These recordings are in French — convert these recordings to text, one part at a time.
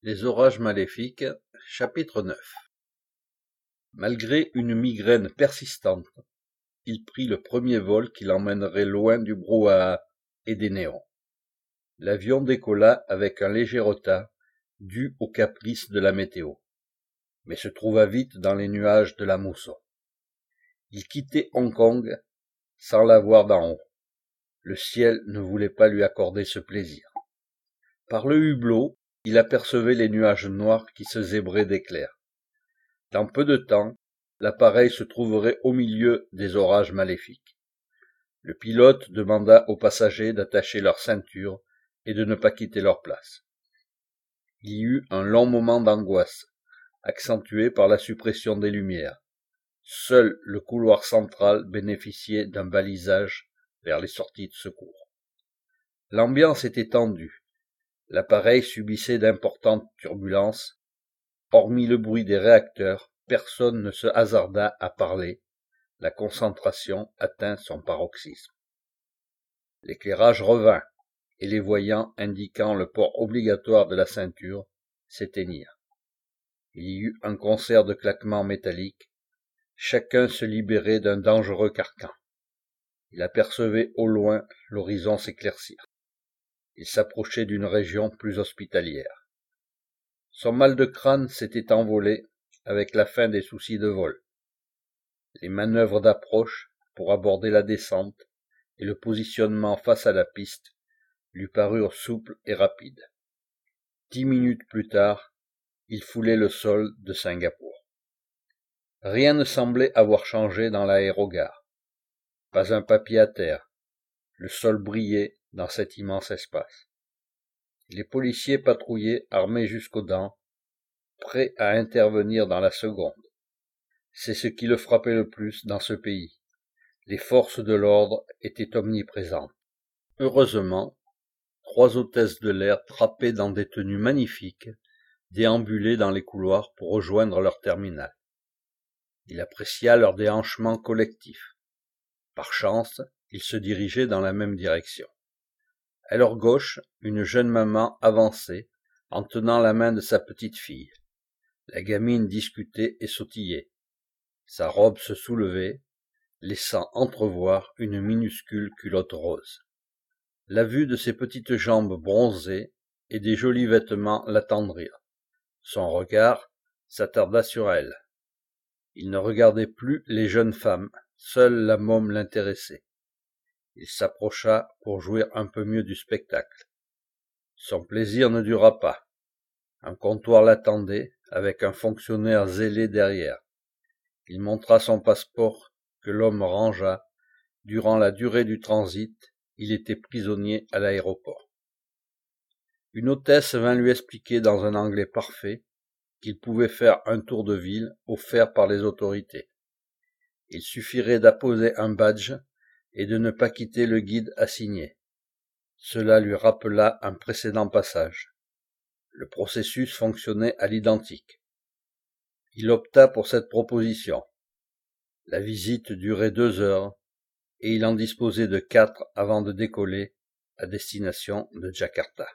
Les orages maléfiques, chapitre 9. Malgré une migraine persistante, il prit le premier vol qui l'emmènerait loin du brouhaha et des néons. L'avion décolla avec un léger retard, dû aux caprices de la météo, mais se trouva vite dans les nuages de la mousson. Il quittait Hong Kong sans la voir d'en haut. Le ciel ne voulait pas lui accorder ce plaisir. Par le hublot, il apercevait les nuages noirs qui se zébraient d'éclairs. Dans peu de temps, l'appareil se trouverait au milieu des orages maléfiques. Le pilote demanda aux passagers d'attacher leurs ceintures et de ne pas quitter leur place. Il y eut un long moment d'angoisse, accentué par la suppression des lumières. Seul le couloir central bénéficiait d'un balisage vers les sorties de secours. L'ambiance était tendue. L'appareil subissait d'importantes turbulences. Hormis le bruit des réacteurs, personne ne se hasarda à parler. La concentration atteint son paroxysme. L'éclairage revint, et les voyants indiquant le port obligatoire de la ceinture s'éteignirent. Il y eut un concert de claquements métalliques. Chacun se libérait d'un dangereux carcan. Il apercevait au loin l'horizon s'éclaircir. Il s'approchait d'une région plus hospitalière. Son mal de crâne s'était envolé avec la fin des soucis de vol. Les manœuvres d'approche pour aborder la descente et le positionnement face à la piste lui parurent souples et rapides. 10 minutes plus tard, il foulait le sol de Singapour. Rien ne semblait avoir changé dans l'aérogare. Pas un papier à terre. Le sol brillait dans cet immense espace. Les policiers patrouillaient armés jusqu'aux dents, prêts à intervenir dans la seconde. C'est ce qui le frappait le plus dans ce pays. Les forces de l'ordre étaient omniprésentes. Heureusement, 3 hôtesses de l'air trapées dans des tenues magnifiques déambulaient dans les couloirs pour rejoindre leur terminal. Il apprécia leur déhanchement collectif. Par chance, ils se dirigeaient dans la même direction. À leur gauche, une jeune maman avançait, en tenant la main de sa petite fille. La gamine discutait et sautillait. Sa robe se soulevait, laissant entrevoir une minuscule culotte rose. La vue de ses petites jambes bronzées et des jolis vêtements l'attendrirent. Son regard s'attarda sur elle. Il ne regardait plus les jeunes femmes, seule la môme l'intéressait. Il s'approcha pour jouir un peu mieux du spectacle. Son plaisir ne dura pas. Un comptoir l'attendait, avec un fonctionnaire zélé derrière. Il montra son passeport, que l'homme rangea. Durant la durée du transit, il était prisonnier à l'aéroport. Une hôtesse vint lui expliquer dans un anglais parfait qu'il pouvait faire un tour de ville offert par les autorités. Il suffirait d'apposer un badge et de ne pas quitter le guide assigné. Cela lui rappela un précédent passage. Le processus fonctionnait à l'identique. Il opta pour cette proposition. La visite durait 2 heures et il en disposait de 4 avant de décoller à destination de Jakarta.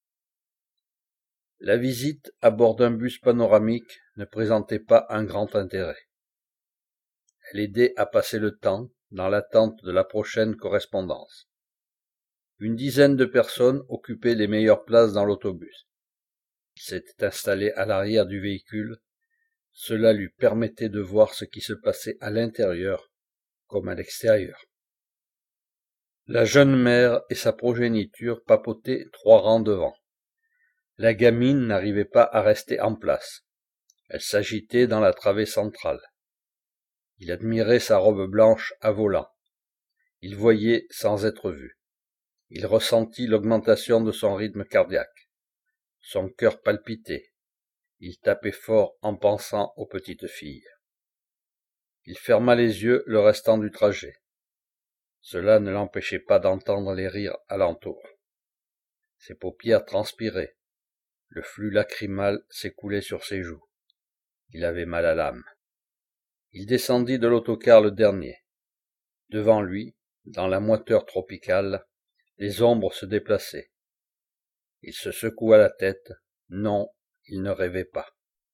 La visite à bord d'un bus panoramique ne présentait pas un grand intérêt. Elle aidait à passer le temps dans l'attente de la prochaine correspondance. Une dizaine de personnes occupaient les meilleures places dans l'autobus. Il s'était installé à l'arrière du véhicule. Cela lui permettait de voir ce qui se passait à l'intérieur comme à l'extérieur. La jeune mère et sa progéniture papotaient 3 rangs devant. La gamine n'arrivait pas à rester en place. Elle s'agitait dans la travée centrale. Il admirait sa robe blanche à volants. Il voyait sans être vu. Il ressentit l'augmentation de son rythme cardiaque. Son cœur palpitait. Il tapait fort en pensant aux petites filles. Il ferma les yeux le restant du trajet. Cela ne l'empêchait pas d'entendre les rires alentour. Ses paupières transpiraient. Le flux lacrymal s'écoulait sur ses joues. Il avait mal à l'âme. Il descendit de l'autocar le dernier. Devant lui, dans la moiteur tropicale, les ombres se déplaçaient. Il se secoua la tête. Non, il ne rêvait pas.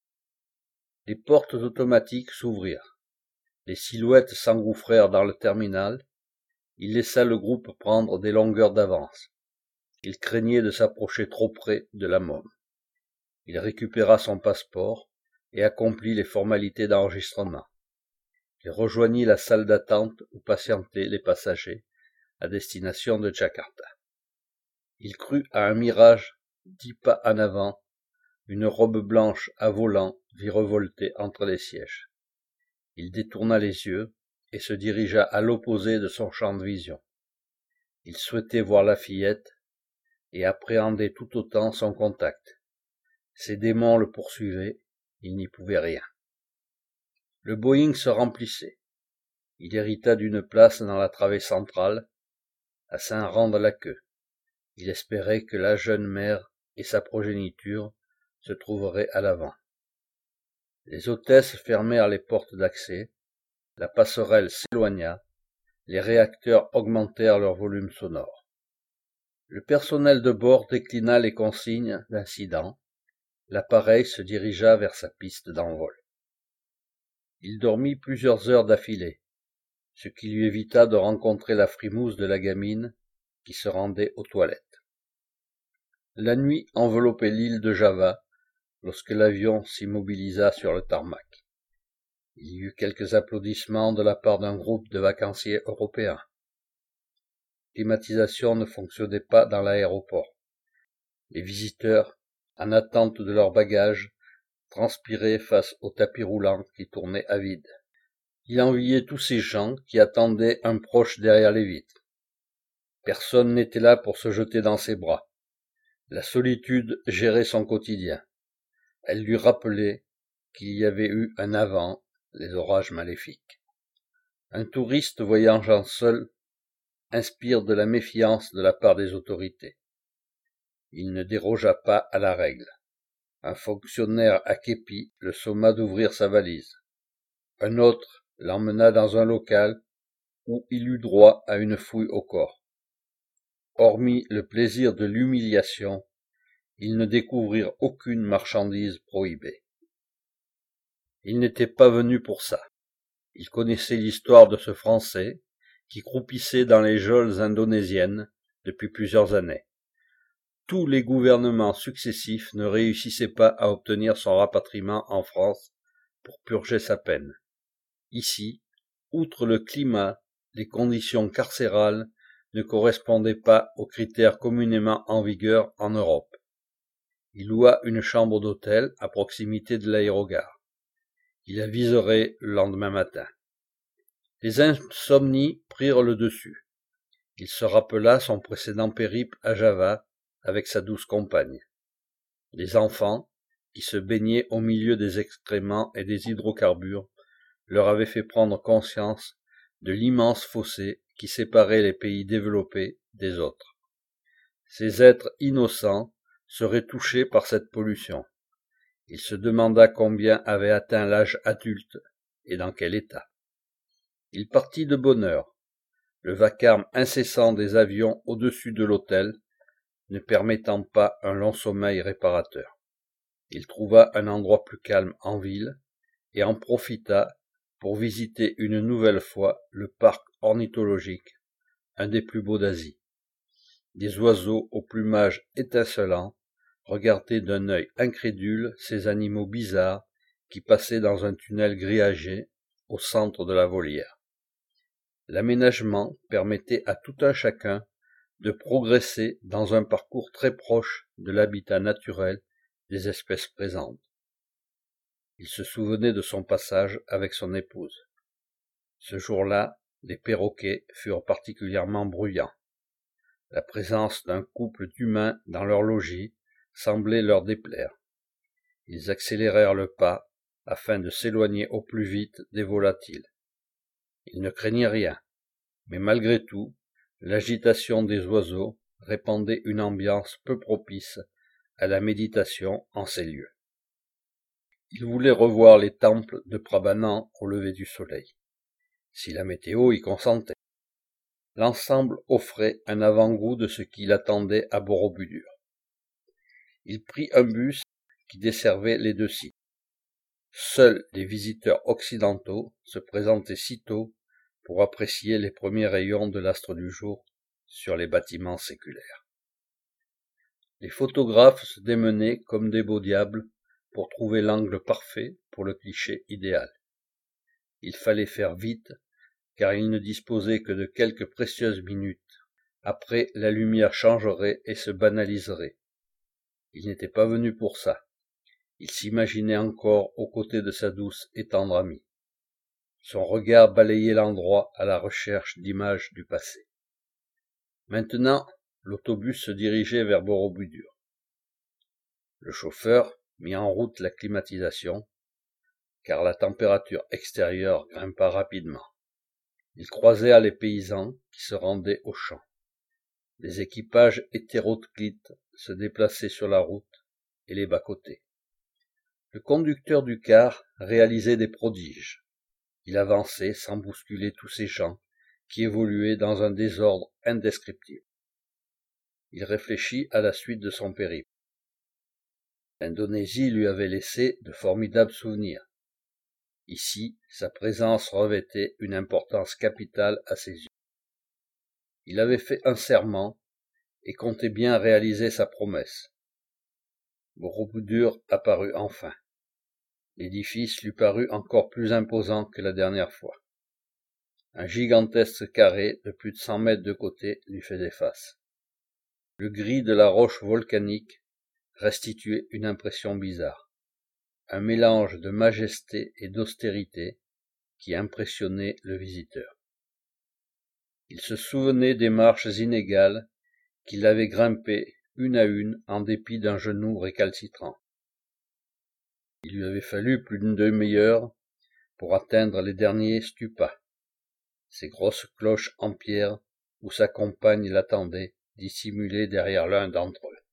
Les portes automatiques s'ouvrirent. Les silhouettes s'engouffrèrent dans le terminal. Il laissa le groupe prendre des longueurs d'avance. Il craignait de s'approcher trop près de la môme. Il récupéra son passeport et accomplit les formalités d'enregistrement. Il rejoignit la salle d'attente où patientaient les passagers à destination de Jakarta. Il crut à un mirage, 10 pas en avant, une robe blanche à volant virevoltait entre les sièges. Il détourna les yeux et se dirigea à l'opposé de son champ de vision. Il souhaitait voir la fillette et appréhendait tout autant son contact. Ses démons le poursuivaient, il n'y pouvait rien. Le Boeing se remplissait. Il hérita d'une place dans la travée centrale, à Saint-Rand-de-la-Queue. Il espérait que la jeune mère et sa progéniture se trouveraient à l'avant. Les hôtesses fermèrent les portes d'accès, la passerelle s'éloigna, les réacteurs augmentèrent leur volume sonore. Le personnel de bord déclina les consignes d'incident, l'appareil se dirigea vers sa piste d'envol. Il dormit plusieurs heures d'affilée, ce qui lui évita de rencontrer la frimousse de la gamine qui se rendait aux toilettes. La nuit enveloppait l'île de Java lorsque l'avion s'immobilisa sur le tarmac. Il y eut quelques applaudissements de la part d'un groupe de vacanciers européens. La climatisation ne fonctionnait pas dans l'aéroport. Les visiteurs, en attente de leurs bagages, transpiraient face au tapis roulant qui tournait à vide. Il enviait tous ces gens qui attendaient un proche derrière les vitres. Personne n'était là pour se jeter dans ses bras. La solitude gérait son quotidien. Elle lui rappelait qu'il y avait eu un avant les orages maléfiques. Un touriste voyageant seul inspire de la méfiance de la part des autorités. Il ne dérogea pas à la règle. Un fonctionnaire à képi le somma d'ouvrir sa valise. Un autre l'emmena dans un local où il eut droit à une fouille au corps. Hormis le plaisir de l'humiliation, ils ne découvrirent aucune marchandise prohibée. Ils n'étaient pas venus pour ça. Ils connaissaient l'histoire de ce Français qui croupissait dans les geôles indonésiennes depuis plusieurs années. Tous les gouvernements successifs ne réussissaient pas à obtenir son rapatriement en France pour purger sa peine. Ici, outre le climat, les conditions carcérales ne correspondaient pas aux critères communément en vigueur en Europe. Il loua une chambre d'hôtel à proximité de l'aérogare. Il aviserait le lendemain matin. Les insomnies prirent le dessus. Il se rappela son précédent périple à Java avec sa douce compagne. Les enfants, qui se baignaient au milieu des excréments et des hydrocarbures, leur avaient fait prendre conscience de l'immense fossé qui séparait les pays développés des autres. Ces êtres innocents seraient touchés par cette pollution. Il se demanda combien avait atteint l'âge adulte et dans quel état. Il partit de bonne heure, le vacarme incessant des avions au-dessus de l'hôtel ne permettant pas un long sommeil réparateur. Il trouva un endroit plus calme en ville et en profita pour visiter une nouvelle fois le parc ornithologique, un des plus beaux d'Asie. Des oiseaux au plumage étincelant regardaient d'un œil incrédule ces animaux bizarres qui passaient dans un tunnel grillagé au centre de la volière. L'aménagement permettait à tout un chacun de progresser dans un parcours très proche de l'habitat naturel des espèces présentes. Il se souvenait de son passage avec son épouse. Ce jour-là, les perroquets furent particulièrement bruyants. La présence d'un couple d'humains dans leur logis semblait leur déplaire. Ils accélérèrent le pas afin de s'éloigner au plus vite des volatiles. Ils ne craignaient rien, mais malgré tout, l'agitation des oiseaux répandait une ambiance peu propice à la méditation en ces lieux. Il voulait revoir les temples de Prambanan au lever du soleil, si la météo y consentait. L'ensemble offrait un avant-goût de ce qui l'attendait à Borobudur. Il prit un bus qui desservait les deux sites. Seuls les visiteurs occidentaux se présentaient sitôt pour apprécier les premiers rayons de l'astre du jour sur les bâtiments séculaires. Les photographes se démenaient comme des beaux diables pour trouver l'angle parfait pour le cliché idéal. Il fallait faire vite, car ils ne disposaient que de quelques précieuses minutes. Après, la lumière changerait et se banaliserait. Il n'était pas venu pour ça. Il s'imaginait encore aux côtés de sa douce et tendre amie. Son regard balayait l'endroit à la recherche d'images du passé. Maintenant, l'autobus se dirigeait vers Borobudur. Le chauffeur mit en route la climatisation, car la température extérieure grimpa rapidement. Il croisait les paysans qui se rendaient aux champs. Des équipages hétéroclites se déplaçaient sur la route et les bas-côtés. Le conducteur du car réalisait des prodiges. Il avançait sans bousculer tous ces gens qui évoluaient dans un désordre indescriptible. Il réfléchit à la suite de son périple. L'Indonésie lui avait laissé de formidables souvenirs. Ici, sa présence revêtait une importance capitale à ses yeux. Il avait fait un serment et comptait bien réaliser sa promesse. Borobudur apparut enfin. L'édifice lui parut encore plus imposant que la dernière fois. Un gigantesque carré de plus de 100 mètres de côté lui faisait face. Le gris de la roche volcanique restituait une impression bizarre, un mélange de majesté et d'austérité qui impressionnait le visiteur. Il se souvenait des marches inégales qu'il avait grimpées une à une en dépit d'un genou récalcitrant. Il lui avait fallu plus d'une demi-heure pour atteindre les derniers stupas, ces grosses cloches en pierre où sa compagne l'attendait, dissimulée derrière l'un d'entre eux.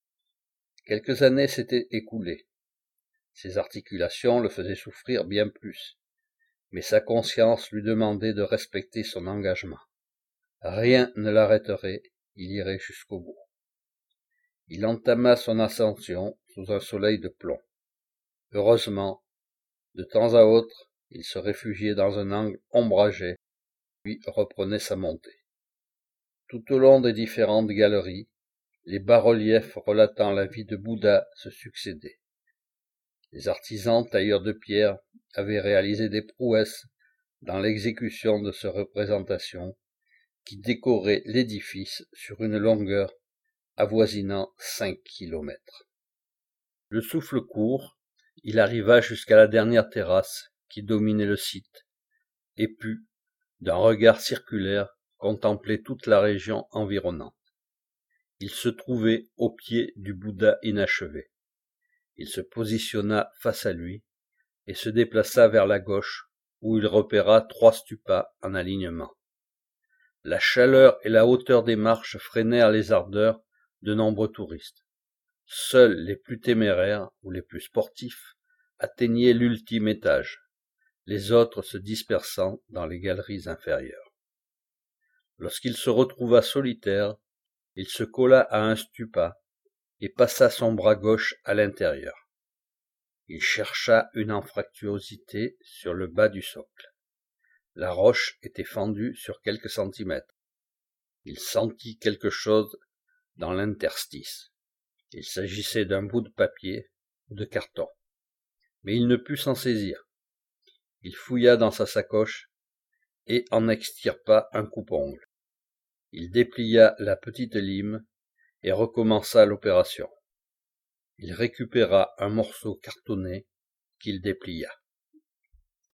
Quelques années s'étaient écoulées. Ses articulations le faisaient souffrir bien plus, mais sa conscience lui demandait de respecter son engagement. Rien ne l'arrêterait, il irait jusqu'au bout. Il entama son ascension sous un soleil de plomb. Heureusement, de temps à autre, il se réfugiait dans un angle ombragé, puis reprenait sa montée. Tout au long des différentes galeries, les bas-reliefs relatant la vie de Bouddha se succédaient. Les artisans tailleurs de pierre avaient réalisé des prouesses dans l'exécution de ces représentations qui décoraient l'édifice sur une longueur avoisinant 5 kilomètres. Le souffle court, il arriva jusqu'à la dernière terrasse qui dominait le site, et put, d'un regard circulaire, contempler toute la région environnante. Il se trouvait au pied du Bouddha inachevé. Il se positionna face à lui et se déplaça vers la gauche, où il repéra 3 stupas en alignement. La chaleur et la hauteur des marches freinèrent les ardeurs de nombreux touristes. Seuls les plus téméraires ou les plus sportifs atteignaient l'ultime étage, les autres se dispersant dans les galeries inférieures. Lorsqu'il se retrouva solitaire, il se colla à un stupa et passa son bras gauche à l'intérieur. Il chercha une anfractuosité sur le bas du socle. La roche était fendue sur quelques centimètres. Il sentit quelque chose dans l'interstice. Il s'agissait d'un bout de papier ou de carton. Mais il ne put s'en saisir. Il fouilla dans sa sacoche et en extirpa un coupe-ongle. Il déplia la petite lime et recommença l'opération. Il récupéra un morceau cartonné qu'il déplia.